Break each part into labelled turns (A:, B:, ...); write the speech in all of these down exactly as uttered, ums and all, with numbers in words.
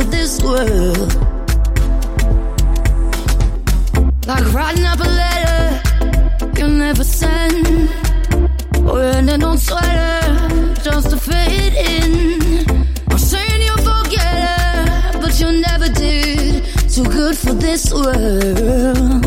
A: this world. Like writing up a letter you never send, wearing an old sweater just to fit in. I'm saying you'll forget her, but you never did. Too good for this world.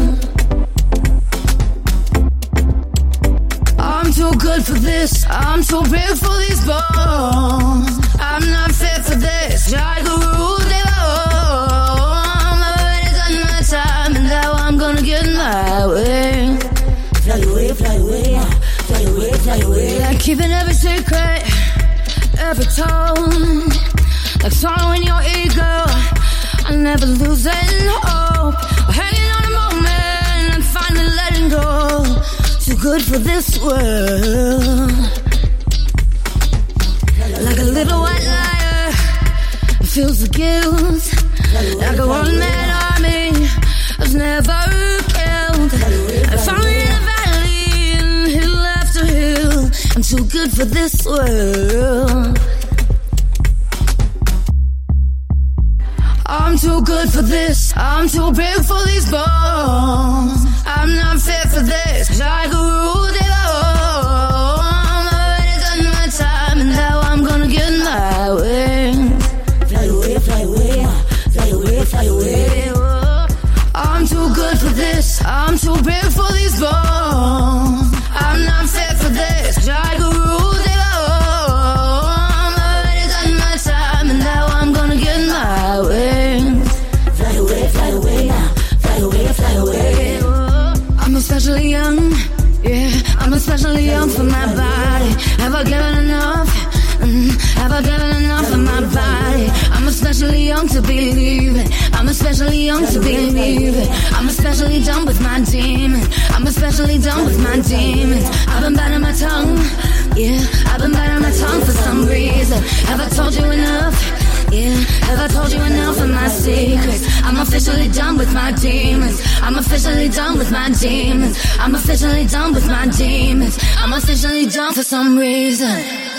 A: I'm too good for this. I'm too big for these bones. I'm not fit for this. Like a rule they own. I've already done my time, and now I'm gonna get my way.
B: Fly away, fly away, fly away, fly away.
A: Like keeping every secret, every tone. Like swallowing your ego, I'm never losing hope. Hanging on a moment and finally letting go. Too good for this world. Like a little white liar feels the guilt. Like a one-man army was never killed. I found me in a valley and hill after hill. I'm too good for this world. I'm too good for this. I'm too big for these bones. I'm not fit for this. Like a rule they own. I've already done my time, and now I'm gonna get my wings.
B: Fly away, fly away, fly away, fly away.
A: I'm too good for this. I'm too big for these bones. I'm not fit for this. Like a rule they own. I've already done my time, and now I'm gonna get my wings.
B: Fly away, fly away, fly away, fly away.
A: I'm especially young, yeah. I'm especially young for my body. Have I given enough? Mm, have I given enough for my body? I'm especially young to believe it. I'm especially young to believe it. I'm especially done with my demons. I'm especially done with my demons. I've been biting my tongue, yeah. I've been biting my tongue for some reason. Have I told you enough? Yeah, have I told you enough of my secrets? I'm officially done with my demons. I'm officially done with my demons. I'm officially done with my demons. I'm officially done for some reason.